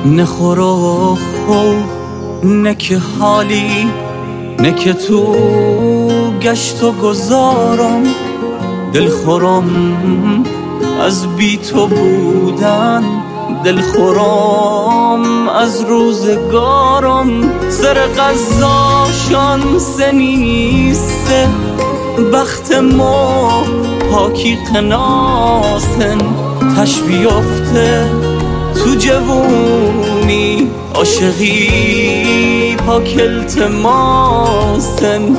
نه خورو نه که حالی نه که تو گشت و گذارم، دل خورم از بی تو بودن، دل خورم از روزگارم. سر قضاشان سنیسته بخت ما پاکی قناسن، تش بیفته تو جوونی عاشقی پاک التماسن،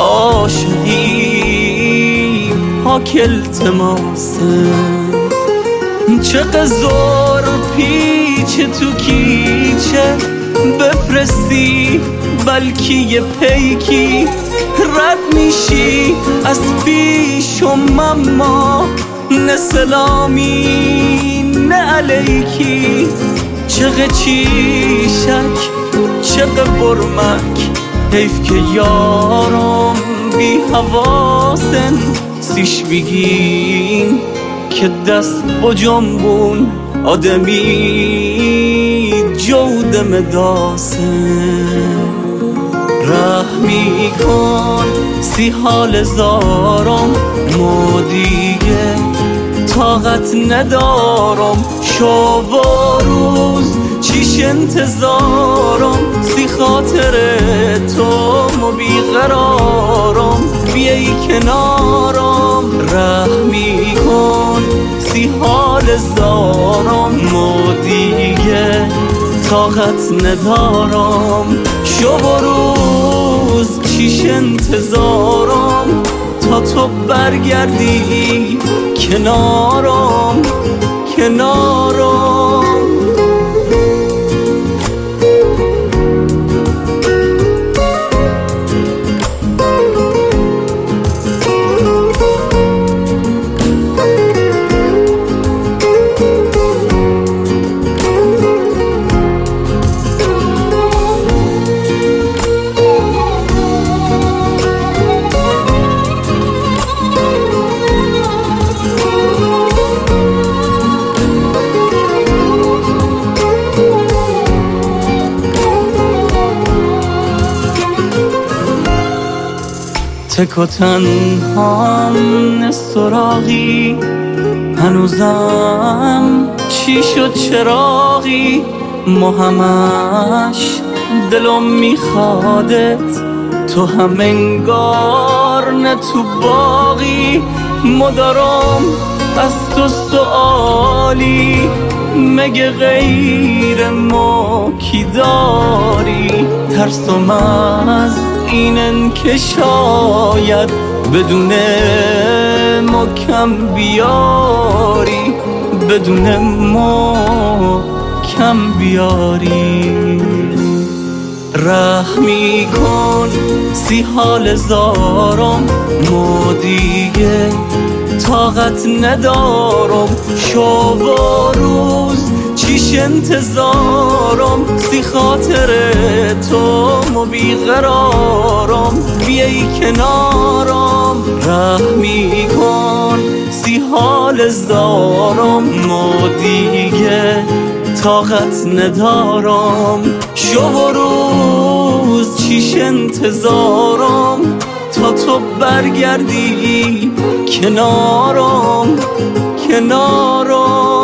عاشقی پاک التماسن. چه قزار پیچ تو کیچه بفرستی بلکی یه پیکی، رد میشی از پیشم اما نه سلامی نه علیکی. چقه چیشک چقه برمک حیف که یارم بی حواسن، سیش بگین که دست با جنبون آدمی جودم داسن. رحمی کن سی حال زارم ما دیگه طاقت ندارم، شب و روز چیش انتظارم، سی خاطر تو ما بیقرارم، بیایی کنارم. رحمی کن سی حال زارم ما دیگه طاقت ندارم، شب و روز چیش انتظارم تا تو برگردی کنارم کنارم. تک و تنهام نه سراغی، هنوزم چی شد چراغی، ما همش دلم میخوادت، تو هم انگار نه تو باقی. مدارم از تو سوالی مگه غیر ما کی داری، ترسم از اینن که شاید بدون ما کم بیاری، بدون ما کم بیاری. رحمی کن سی حال زارم ما دیگه طاقت ندارم، شب و روز چیش انتظارم، سی خاطر تو ما بیقرارم، بیایی کنارم. رحمی کن سی حال زارم ما دیگه طاقت ندارم، شب و روز چیش انتظارم تا تو برگردی کنارم کنارم.